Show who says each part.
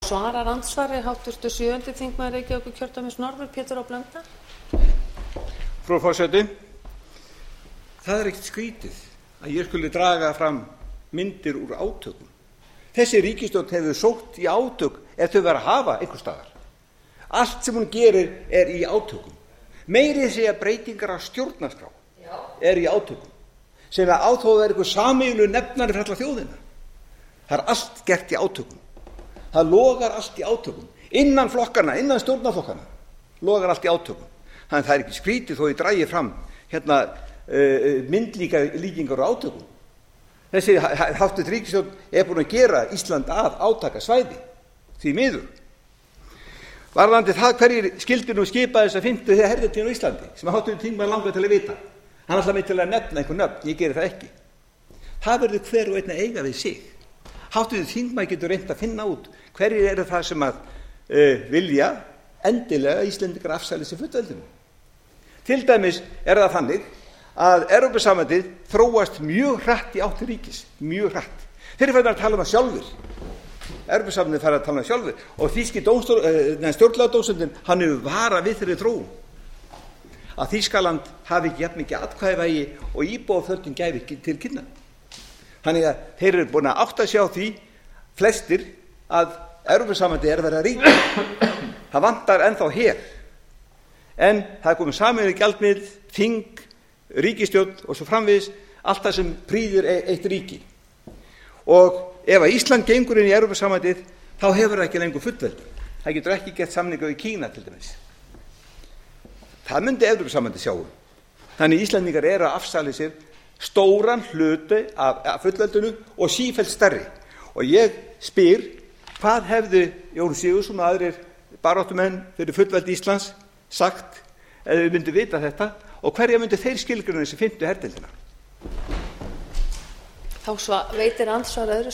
Speaker 1: Svarar andsvari háttvirtur 7. þingmaður Reykjavíkurkjördæmis norður, Pétur H. Blöndal.
Speaker 2: Frú forseti, það ekkert skrítið að ég skuli draga fram myndir úr átökum. Þessi ríkisstjórn hefur sótt í átök ef þau vera að hafa einhvers staðar. Allt sem hún gerir í átökum. Meiri segja breytingar á stjórnarskrá í átökum. Sem á þó að vera einhver sameiginlegur nefnari fyrir alla þjóðina. Það allt gert í átökum. Það logar allt í átökum. Innan flokkarna, innan stjórnarflokkarna logar allt í átökum. Þannig að það ekki skrítið þó ég dragi fram myndlíkingar á átökum. Þessi háttvirtur ríkisstjórn búin að gera Ísland að átakasvæði, því miður. Varðandi það hverjir skyldu nú skipa þessa 5. herðutíðin á Íslandi, sem háttvirtur þingmaður langar til að vita. Hann ætlar mig til að nefna einhver nöfn, ég geri það ekki. Það verður hver og einn að eiga við sig. Háttvirtur þingmaður getur reynt að finna út hverjir eru það sem að vilja endilega Íslendingar afsæli sig fullveldinu. Til dæmis það þannig að Evrópusambandið þróast mjög hratt í átt til ríkis, mjög hratt. Þeir eru farin að tala um það sjálfur. Evrópusambandið farin að tala um það sjálfur og þýski stjórnlagadómstóllinn hann hefur varað við þeirri þróun. Að Þýskaland hafi ekki jafn mikið atkvæðavægi og íbúafjöldinn gæfi ekki til kynna. Þannig að þeir eru búin að átta sig á því flestir að Evrópusambandið að vera ríki. Það vantar ennþá her. En það komið sameiginlegur gjaldmiðill, þing, ríkisstjórn og svo framvegis allt það sem prýðir eitt ríki. Og ef að Ísland gengur inn í Evrópusambandið þá hefur það ekki lengur fullveldi. Það getur ekki gert samninga við Kína til dæmis. Það myndi Evrópusambandið sjá. Þannig Íslandingar eru að afsala sér stóran hluti af fullveldinu og sífellt stærri. Og ég spyr, hvað hefðu Jón Sigurðsson og aðrir baráttumenn fyrir fullveldi Íslands sagt ef við myndum vita þetta og hverja myndu þeir skilgreina þessi 5. herdeildina?
Speaker 1: Þá veitir andsvar öðru